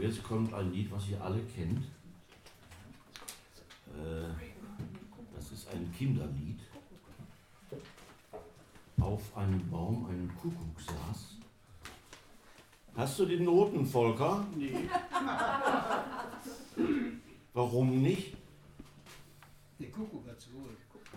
jetzt kommt ein Lied, was ihr alle kennt. Das ist ein Kinderlied. Auf einem Baum ein Kuckuck saß. Hast du die Noten, Volker? Nee. Warum nicht? Der Kuckuck hat's wohl.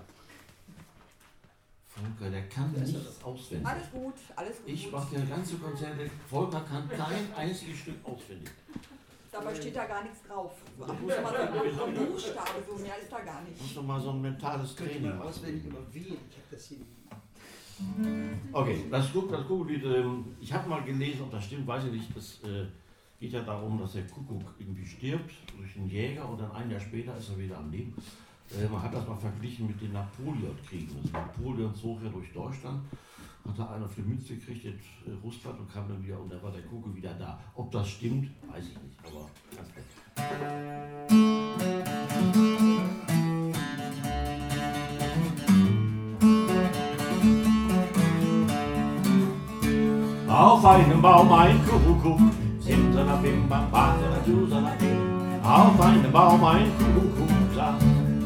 Volker, der kann nichts auswendig. Alles gut, alles gut. Ich mache ja ganze Konzerte. Volker kann kein einziges Stück auswendig. Dabei steht da gar nichts drauf. So, ab und zu mal so ein Buchstabe, so mehr ist da gar Ich muss nicht. noch mal so ein mentales Könnte Training man machen. auswendig über Wien. Ich habe das hier. Okay, das Kuckucklied, ich habe mal gelesen, ob das stimmt, weiß ich nicht. Es geht ja darum, dass der Kuckuck irgendwie stirbt durch einen Jäger und dann ein Jahr später ist er wieder am Leben. Man hat das mal verglichen mit den Napoleon-Kriegen. Also Napoleon zog ja durch Deutschland, hat da einer für Münze gekriegt in Russland und kam dann wieder und dann war der Kuckuck wieder da. Ob das stimmt, weiß ich nicht, aber ganz nett. Auf einem Baum ein Kuckuck, simsalabim, bam, badaladusalabim. Auf einem Baum ein Kuckuck saß.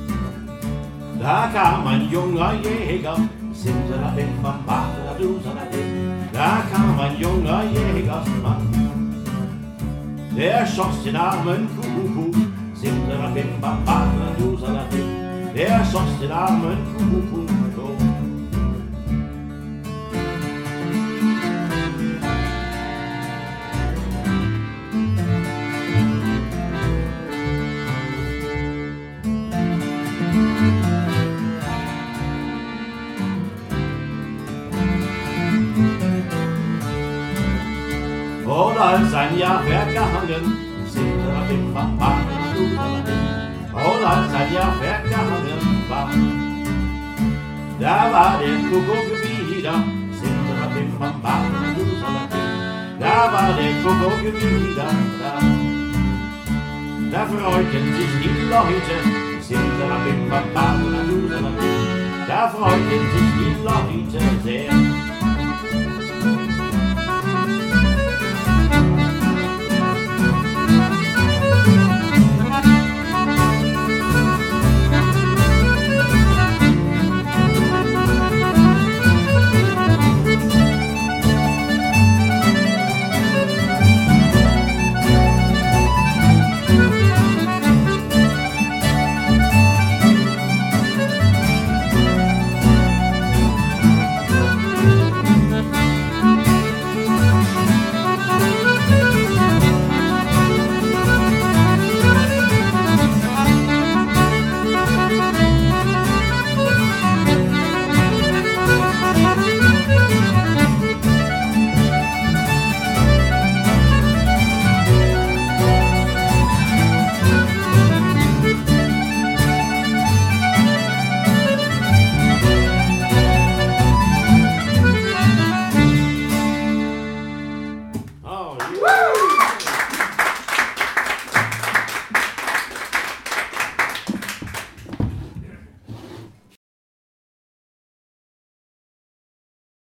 Da kam ein junger Jäger, simsalabim, bam, badaladusalabim. Da kam ein junger Jägersmann, der schoss den armen Kuckuck, simsalabim, bam, badaladusalabim. Der schoss den armen Kuckuck. Und als ein Jahr vergangen, simsalabim, bam, badaladusalabim. Und als ein Jahr vergangen war, da war der Kuckuck wieder, simsalabim, bam, badaladusalabim. Da war der Kuckuck wieder da. Da freuten sich die Leute, simsalabim, bam, badaladusalabim. Da freuten sich die Leute sehr.